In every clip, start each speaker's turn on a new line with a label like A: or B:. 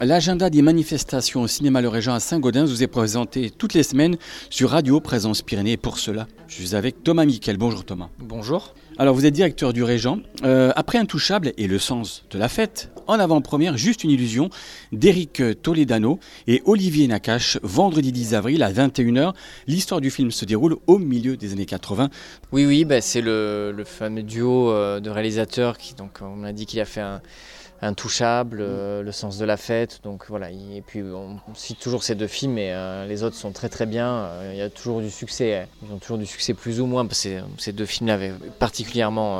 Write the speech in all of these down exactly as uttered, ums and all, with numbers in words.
A: L'agenda des manifestations au cinéma Le Régent à Saint-Gaudens vous est présenté toutes les semaines sur Radio Présence Pyrénées. Et pour cela, je suis avec Thomas Miquel. Bonjour Thomas.
B: Bonjour.
A: Alors vous êtes directeur du Régent. Euh, après Intouchable et Le Sens de la Fête, en avant-première, Juste une illusion d'Éric Toledano et Olivier Nakache, vendredi dix avril à vingt et une heures. L'histoire du film se déroule au milieu des années quatre-vingts.
B: Oui, oui, bah, c'est le, le fameux duo euh, de réalisateurs qui, donc, on m'a dit qu'il a fait un Intouchable, euh, Le Sens de la Fête, donc voilà. Et puis on cite toujours ces deux films, mais euh, les autres sont très très bien. Euh, il y a toujours du succès, ils ont toujours du succès plus ou moins, parce que ces deux films avaient particulièrement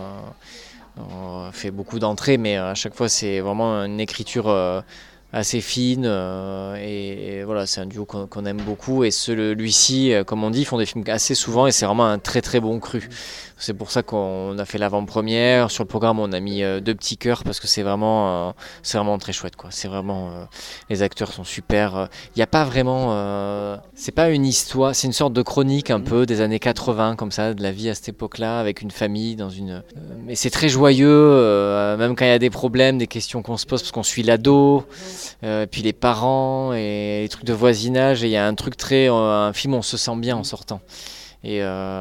B: euh, fait beaucoup d'entrées, mais à chaque fois c'est vraiment une écriture euh, assez fine euh, et, et voilà, c'est un duo qu'on, qu'on aime beaucoup. Et celui-ci, comme on dit, ils font des films assez souvent et c'est vraiment un très très bon cru. C'est pour ça qu'on a fait l'avant-première. Sur le programme, on a mis euh, deux petits cœurs parce que c'est vraiment, euh, c'est vraiment très chouette, quoi. C'est vraiment, euh, les acteurs sont super. Il n'y a pas vraiment, euh, c'est pas une histoire, c'est une sorte de chronique un peu des années quatre-vingts comme ça, de la vie à cette époque-là, avec une famille dans une. Euh, mais c'est très joyeux, euh, même quand il y a des problèmes, des questions qu'on se pose parce qu'on suit l'ado, euh, puis les parents et les trucs de voisinage. Et il y a un truc très, euh, un film où on se sent bien en sortant. Et,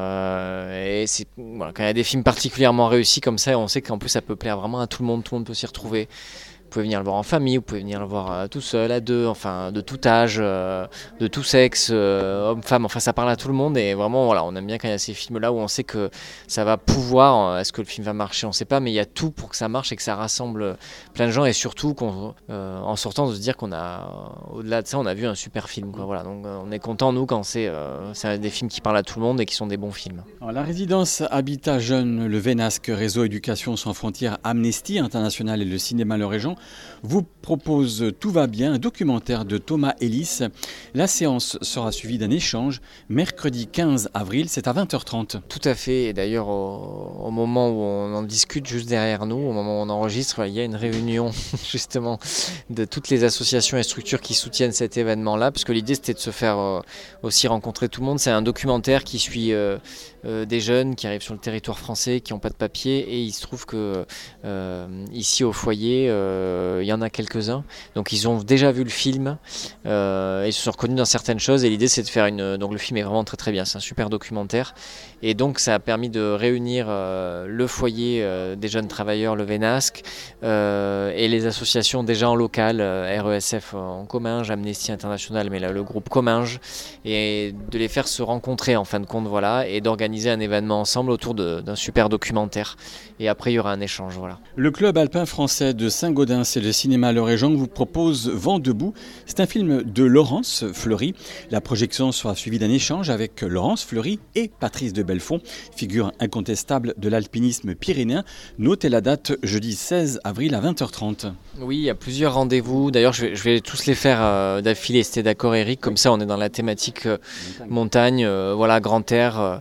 B: euh, et c'est, voilà, quand il y a des films particulièrement réussis comme ça, on sait qu'en plus ça peut plaire vraiment à tout le monde, tout le monde peut s'y retrouver. Vous pouvez venir le voir en famille, vous pouvez venir le voir euh, tout seul, à deux, enfin de tout âge, euh, de tout sexe, euh, homme, femme, enfin ça parle à tout le monde. Et vraiment, voilà, on aime bien quand il y a ces films-là où on sait que ça va pouvoir, euh, est-ce que le film va marcher, on ne sait pas, mais il y a tout pour que ça marche et que ça rassemble plein de gens. Et surtout, qu'on, euh, en sortant, de se dire qu'on a, au-delà de ça, on a vu un super film, quoi. Voilà, donc euh, on est content, nous, quand c'est, euh, c'est des films qui parlent à tout le monde et qui sont des bons films.
A: Alors, la résidence Habitat Jeune, le Vénasque, Réseau Éducation Sans Frontières, Amnesty International et le cinéma Le Régent vous propose Tout va bien, un documentaire de Thomas Ellis. La séance sera suivie d'un échange mercredi quinze avril, c'est à vingt heures trente.
B: Tout à fait, et d'ailleurs au, au moment où on en discute juste derrière nous, au moment où on enregistre, il y a une réunion justement de toutes les associations et structures qui soutiennent cet événement-là, parce que l'idée c'était de se faire euh, aussi rencontrer tout le monde. C'est un documentaire qui suit euh, euh, des jeunes qui arrivent sur le territoire français, qui n'ont pas de papier, et il se trouve que euh, ici au foyer, euh, il y en a quelques-uns, donc ils ont déjà vu le film, euh, ils se sont reconnus dans certaines choses, et l'idée c'est de faire une... Donc le film est vraiment très très bien, c'est un super documentaire, et donc ça a permis de réunir euh, le foyer euh, des jeunes travailleurs, le Vénasque, euh, et les associations déjà en local, euh, R E S F en Comminges, Amnesty International, mais là le groupe Comminges, et de les faire se rencontrer en fin de compte, voilà, et d'organiser un événement ensemble autour de, d'un super documentaire, et après il y aura un échange, voilà.
A: Le club alpin français de Saint-Gaudens et le cinéma Le Régent vous propose Vent debout. C'est un film de Laurence Fleury. La projection sera suivie d'un échange avec Laurence Fleury et Patrice de Belfond, figure incontestable de l'alpinisme pyrénéen. Notez la date, jeudi seize avril à vingt heures trente.
B: Oui, il y a plusieurs rendez-vous. D'ailleurs, je vais, je vais tous les faire euh, d'affilée. C'était d'accord, Eric. Comme ça, on est dans la thématique euh, montagne, euh, voilà, grand air. Euh,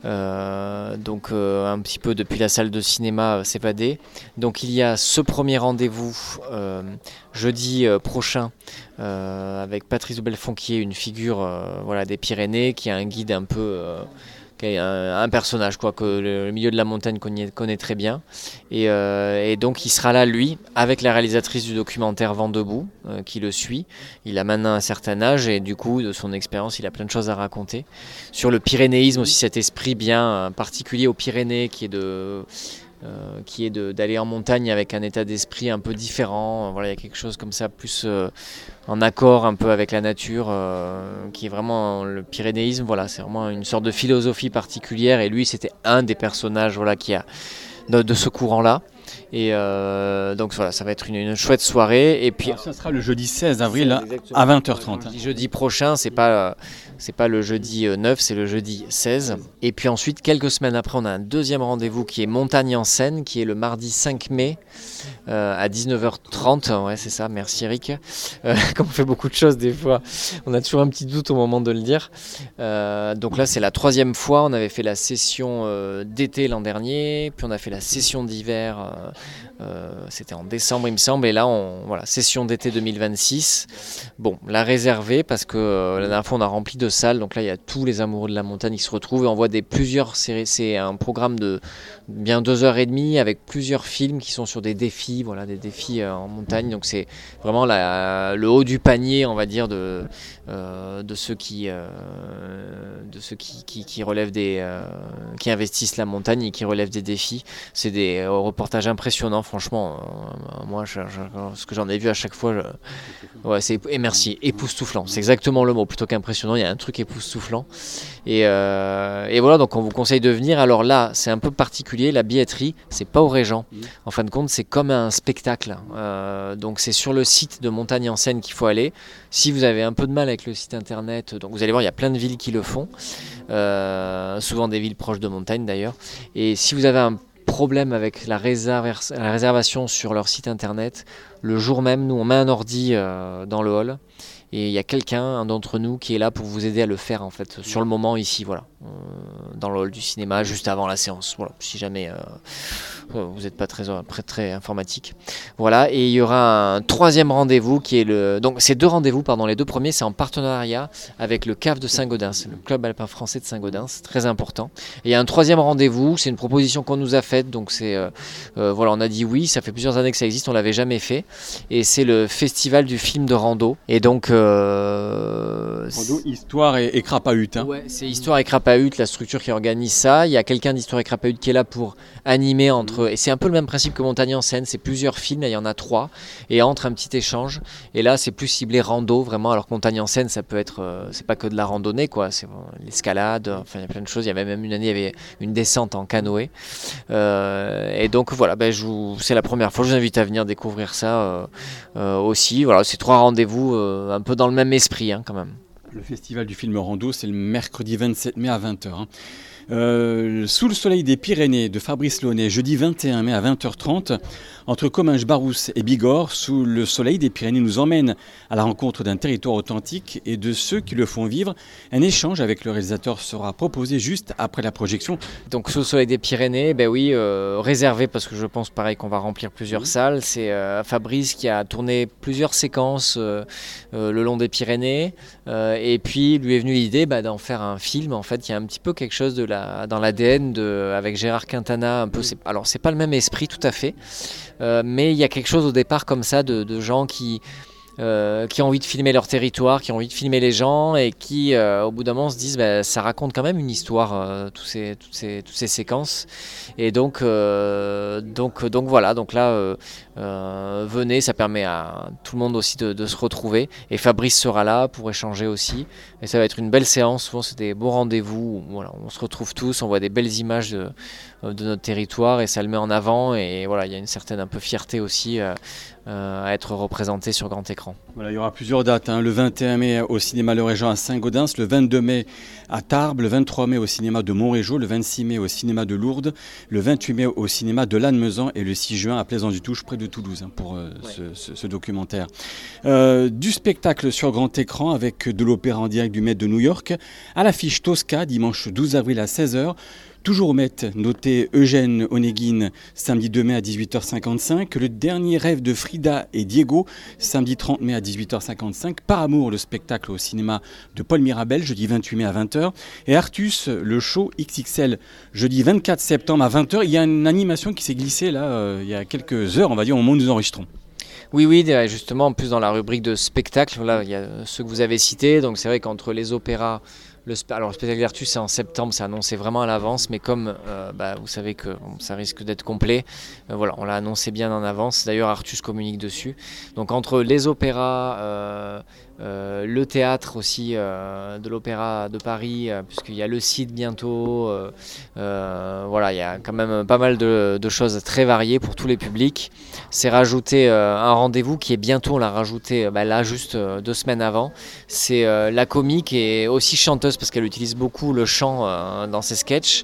B: euh, donc, euh, un petit peu depuis la salle de cinéma euh, s'évader. Donc, il y a ce premier rendez-vous euh, jeudi euh, prochain euh, avec Patrice de Belfond, qui est une figure euh, voilà, des Pyrénées, qui est un guide un peu... Euh, Un, un personnage quoi, que le, le milieu de la montagne connaît, connaît très bien, et, euh, et donc il sera là lui avec la réalisatrice du documentaire Vent debout euh, qui le suit. Il a maintenant un certain âge et du coup de son expérience il a plein de choses à raconter sur le pyrénéisme aussi, cet esprit bien particulier aux Pyrénées qui est de Euh, qui est de, d'aller en montagne avec un état d'esprit un peu différent. Voilà, il y a quelque chose comme ça, plus euh, en accord un peu avec la nature, euh, qui est vraiment le pyrénéisme. Voilà, c'est vraiment une sorte de philosophie particulière. Et lui, c'était un des personnages, voilà, qui a de, de ce courant-là. Et euh, donc voilà, ça va être une, une chouette soirée. Et puis,
A: alors, ça sera le jeudi seize avril à vingt heures trente.
B: Jeudi, jeudi prochain, c'est pas, c'est pas le jeudi neuf, c'est le jeudi seize. Et puis ensuite, quelques semaines après, on a un deuxième rendez-vous qui est Montagne en Seine, qui est le mardi cinq mai euh, à dix-neuf heures trente. Ouais, c'est ça, merci Eric. Euh, comme on fait beaucoup de choses des fois, on a toujours un petit doute au moment de le dire. Euh, donc là, c'est la troisième fois. On avait fait la session euh, d'été l'an dernier, puis on a fait la session d'hiver. Euh, euh, c'était en décembre, il me semble. Et là, on, voilà, session d'été deux mille vingt-six. Bon, la réservée parce que euh, la dernière fois, on a rempli de salles. Donc là, il y a tous les amoureux de la montagne qui se retrouvent et on voit des plusieurs séries. C'est un programme de bien deux heures et demie avec plusieurs films qui sont sur des défis. défis, voilà, des défis euh, en montagne. Donc c'est vraiment la, le haut du panier, on va dire, de, euh, de ceux qui, euh, de ceux qui, qui, qui relèvent des, euh, qui investissent la montagne et qui relèvent des défis. C'est des euh, reportages impressionnants, franchement. Euh, moi, je, je, ce que j'en ai vu à chaque fois, je, ouais, c'est et merci, époustouflant. C'est exactement le mot, plutôt qu'impressionnant. Il y a un truc époustouflant. Et, euh, et voilà, donc on vous conseille de venir. Alors là, c'est un peu particulier. La billetterie, c'est pas au Régent. En fin de compte, c'est comme un spectacle. Euh, donc c'est sur le site de Montagne en Seine qu'il faut aller. Si vous avez un peu de mal avec le site internet, donc vous allez voir, il y a plein de villes qui le font. Euh, souvent des villes proches de montagne d'ailleurs. Et si vous avez un problème avec la, réserv- la réservation sur leur site internet, le jour même, nous on met un ordi euh, dans le hall. Et il y a quelqu'un, un d'entre nous, qui est là pour vous aider à le faire en fait, sur le moment ici, voilà, euh, dans le hall du cinéma, juste avant la séance. Voilà, si jamais euh, vous n'êtes pas très, très, très informatique. Voilà, et il y aura un troisième rendez-vous qui est le. Donc, ces deux rendez-vous, pardon, les deux premiers, c'est en partenariat avec le C A F de Saint-Gaudens, le Club Alpin Français de Saint-Gaudens, très important. Et il y a un troisième rendez-vous, c'est une proposition qu'on nous a faite, donc c'est. Euh, euh, voilà, on a dit oui, ça fait plusieurs années que ça existe, on l'avait jamais fait. Et c'est le festival du film de rando. Et donc. Euh,
A: Rando, Histoire et, et Crapahut. Hein.
B: Ouais, c'est Histoire et Crapahut, la structure qui organise ça. Il y a quelqu'un d'Histoire et Crapahut qui est là pour animer entre. Et c'est un peu le même principe que Montagne en Seine, c'est plusieurs films, il y en a trois. Et entre un petit échange. Et là, c'est plus ciblé rando, vraiment. Alors que Montagne en Seine, ça peut être. Euh, c'est pas que de la randonnée, quoi. C'est l'escalade, enfin, il y a plein de choses. Il y avait même une année, il y avait une descente en canoë. Euh, et donc, voilà, ben, je vous, c'est la première fois. Je vous invite à venir découvrir ça euh, euh, aussi. Voilà, c'est trois rendez-vous euh, un peu dans le même esprit, hein, quand même.
A: Le festival du film rando, c'est le mercredi vingt-sept mai à vingt heures. Hein. Euh, Sous le soleil des Pyrénées de Fabrice Launay, jeudi vingt et un mai à vingt heures trente, entre Comminges-Barousse et Bigorre, Sous le soleil des Pyrénées nous emmène à la rencontre d'un territoire authentique et de ceux qui le font vivre. Un échange avec le réalisateur sera proposé juste après la projection.
B: Donc Sous le soleil des Pyrénées, ben oui, euh, réservé parce que je pense pareil qu'on va remplir plusieurs mmh. salles. C'est euh, Fabrice qui a tourné plusieurs séquences euh, euh, le long des Pyrénées euh, et puis lui est venue l'idée bah, d'en faire un film. En fait, il y a un petit peu quelque chose de la dans l'A D N de, avec Gérard Quintana, un peu, c'est, alors c'est pas le même esprit tout à fait, euh, mais il y a quelque chose au départ comme ça de, de gens qui, euh, qui ont envie de filmer leur territoire, qui ont envie de filmer les gens et qui euh, au bout d'un moment se disent bah, ça raconte quand même une histoire, euh, tous ces, toutes, ces, toutes ces séquences et donc, euh, donc, donc voilà, donc là euh, euh, venez, ça permet à tout le monde aussi de, de se retrouver et Fabrice sera là pour échanger aussi et ça va être une belle séance, souvent c'est des beaux rendez-vous, où, voilà, on se retrouve tous, on voit des belles images de, de notre territoire et ça le met en avant et voilà, il y a une certaine un peu fierté aussi euh, euh, à être représenté sur grand écran.
A: Voilà, il y aura plusieurs dates, hein. Le vingt et un mai au cinéma Le Régent à Saint-Gaudens, le vingt-deux mai à Tarbes, le vingt-trois mai au cinéma de Montrégeau, le vingt-six mai au cinéma de Lourdes, le vingt-huit mai au cinéma de Lannemezan et le six juin à Plaisance-du-Touche près de Toulouse hein, pour euh, ouais. ce, ce, ce documentaire. Euh, du spectacle sur grand écran avec de l'opéra en direct du Met de New York, à l'affiche Tosca dimanche douze avril à seize heures. Toujours au Met, notez Eugène Onegin, samedi deux mai à dix-huit heures cinquante-cinq. Le dernier rêve de Frida et Diego, samedi trente mai à dix-huit heures cinquante-cinq. Par amour, le spectacle au cinéma de Paul Mirabel, jeudi vingt-huit mai à vingt heures. Et Artus, le show X X L, jeudi vingt-quatre septembre à vingt heures. Il y a une animation qui s'est glissée là, euh, il y a quelques heures, on va dire, au moment où nous enregistrons.
B: Oui, oui, justement, en plus dans la rubrique de spectacle, là, il y a ceux que vous avez cités. Donc c'est vrai qu'entre les opéras, le, alors, le spectacle d'Artus c'est en septembre, c'est annoncé vraiment à l'avance, mais comme euh, bah, vous savez que bon, ça risque d'être complet, euh, voilà, on l'a annoncé bien en avance. D'ailleurs, Artus communique dessus. Donc entre les opéras, euh, euh, le théâtre aussi euh, de l'Opéra de Paris, euh, puisqu'il y a le site bientôt, euh, euh, voilà, il y a quand même pas mal de, de choses très variées pour tous les publics. C'est rajouté euh, un rendez-vous qui est bientôt, on l'a rajouté bah, là juste euh, deux semaines avant. C'est euh, la comique et aussi chanteuse parce qu'elle utilise beaucoup le chant euh, dans ses sketchs.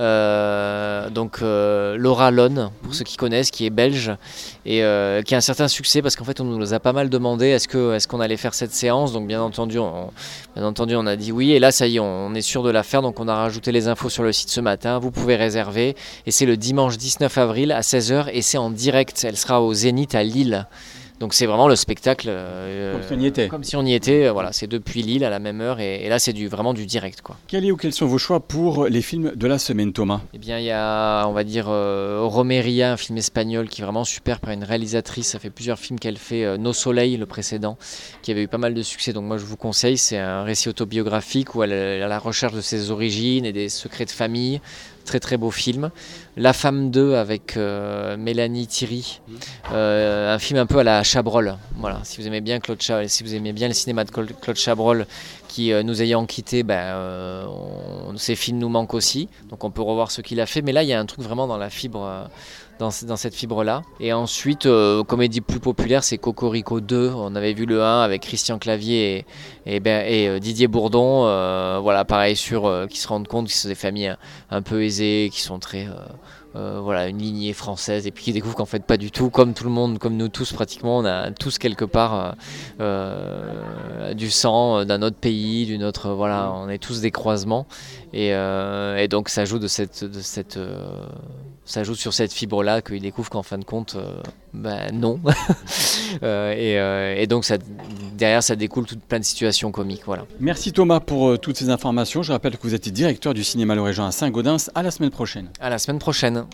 B: Euh, donc euh, Laura Lone, pour ceux qui connaissent, qui est belge et euh, qui a un certain succès parce qu'en fait on nous a pas mal demandé est-ce que est-ce qu'on allait faire cette séance. Donc bien entendu, on, bien entendu on a dit oui et là ça y est, on, on est sûr de la faire. Donc on a rajouté les infos sur le site ce matin. Vous pouvez réserver et c'est le dimanche dix-neuf avril à seize heures et c'est en direct. Elle sera au Zénith à Lille. Donc c'est vraiment le spectacle euh,
A: comme si on y était.
B: Comme si on y était. Euh, voilà, c'est depuis Lille à la même heure et, et là c'est du, vraiment du direct, quoi.
A: Quel est ou quels sont vos choix pour les films de la semaine, Thomas?
B: Eh bien il y a, on va dire, euh, Romeria, un film espagnol qui est vraiment super par une réalisatrice. Ça fait plusieurs films qu'elle fait. Euh, No Soleil, le précédent, qui avait eu pas mal de succès. Donc moi je vous conseille. C'est un récit autobiographique où elle est à la recherche de ses origines et des secrets de famille. Très très beau film. La femme deux avec euh, Mélanie Thierry, euh, un film un peu à la Chabrol. Voilà, si vous aimez bien Claude Chabrol, si vous aimez bien le cinéma de Claude Chabrol, qui euh, nous ayant quittés, ben, euh, on, ces films nous manquent aussi. Donc on peut revoir ce qu'il a fait. Mais là il y a un truc vraiment dans la fibre. Euh, Dans, dans cette fibre-là. Et ensuite, euh, comédie plus populaire, c'est Cocorico deux. On avait vu le un avec Christian Clavier et, et, ben, et euh, Didier Bourdon. Euh, voilà, pareil, sur euh, qui se rendent compte que c'est des familles un, un peu aisées, qui sont très... Euh, euh, voilà, une lignée française, et puis qui découvrent qu'en fait pas du tout, comme tout le monde, comme nous tous pratiquement, on a tous quelque part euh, euh, du sang d'un autre pays, d'une autre... Voilà, on est tous des croisements. Et, euh, et donc ça joue de cette... De cette euh, ça joue sur cette fibre-là qu'ils découvrent qu'en fin de compte, euh, ben non. euh, et, euh, et donc ça, derrière, ça découle toute plein de situations comiques. Voilà.
A: Merci Thomas pour euh, toutes ces informations. Je rappelle que vous êtes directeur du cinéma Lorrain à Saint-Gaudens. À la semaine prochaine.
B: À la semaine prochaine.